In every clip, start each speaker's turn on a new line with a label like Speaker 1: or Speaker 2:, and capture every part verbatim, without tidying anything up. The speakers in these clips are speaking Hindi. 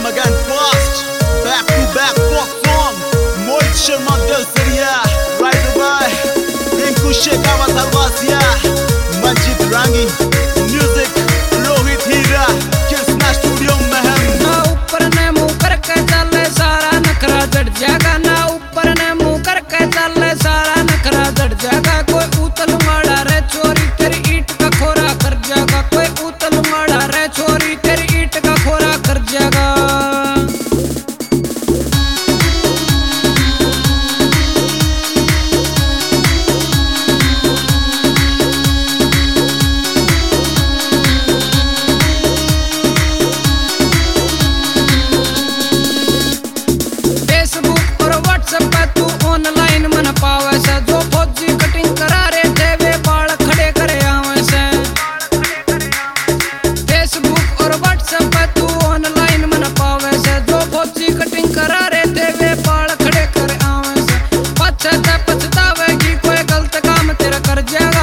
Speaker 1: again fast. Back to back pop song. Mohit Sharma Dil Sariya. Right away. Rinku Shekhawat Halwasia. Manjit Rangi. Music Rohit Hira. Krishna Studio में हम.
Speaker 2: ना ऊपर ने मुँह करके चले सारा नखरा जड़ जाएगा. ना ऊपर ने मुँह करके चले सारा नखरा जड़ जाएगा. कोई उतल माड़ा रे चोरी तेरी ईट का खोरा कर जाएगा. कोई उतल माड़ा रे चोरी तेरी ईट का खोरा कर जाएगा. फेसबुक और व्हाट्सएप पे तू ऑनलाइन मन पावे से. जो फौजी कटिंग करा रे थे वे बाल खड़े करे आवे से. फेसबुक और व्हाट्सएप पे तू ऑनलाइन मन पावे से. जो फौजी कटिंग करा रे थे वे बाल खड़े करे आवे से. पछता पछतावेगी कोई गलत काम तेरा कर जाएगा.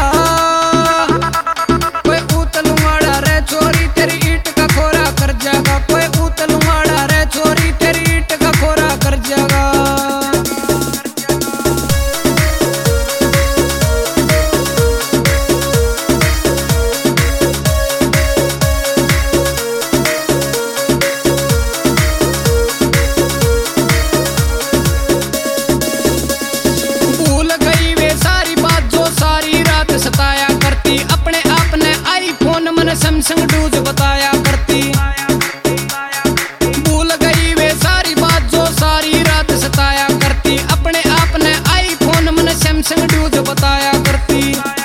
Speaker 2: कोई उतल माड़ा रे चोरी तेरी ईट का खोरा कर जाएगा. कोई उतल माड़ा रे चोरी तेरी ईट का खोरा कर जाएगा. भूल गई वे सारी बात जो सारी रात सताया करती. अपने आप ने आईफोन मन सैमसंग डूज बताया करती. भूल गई वे सारी बात जो सारी रात सताया करती. अपने आप ने आईफोन मन सैमसंग डूज बताया करती.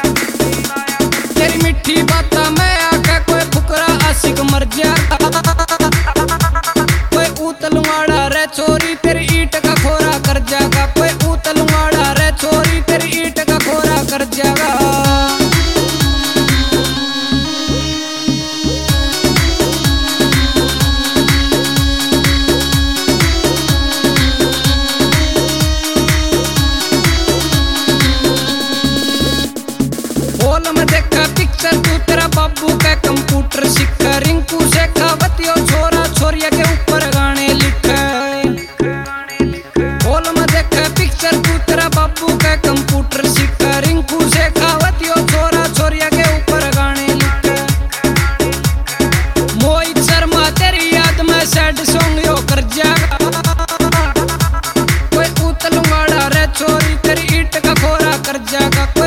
Speaker 2: तेरी मिठी बात में आके कोई फुकरा आशिक मर जाता. कोई उतल माड़ा रे चोरी तेरी ईट का खोरा कर जाएगा. कोई उतल माड़ा रे चोरी तेरी ईट का खोरा कर जाएगा. हॉल में देखा पिक्चर तू तेरा बाबू का कंप्यूटर सीख. रिंकू शेखावत यो छोरा छोरिया के ऊपर गाने लिखे. हॉल में देखा पिक्चर तू तेरा बाबू का कंप्यूटर सीख. रिंकू शेखावत यो छोरा छोरिया के ऊपर गाने लिखे. मोहित शर्मा तेरी याद में सैड सॉन्ग यो कर जाएगा. कोई उतल माड़ा रे चोरी तेरी ईट का खोरा कर जाएगा.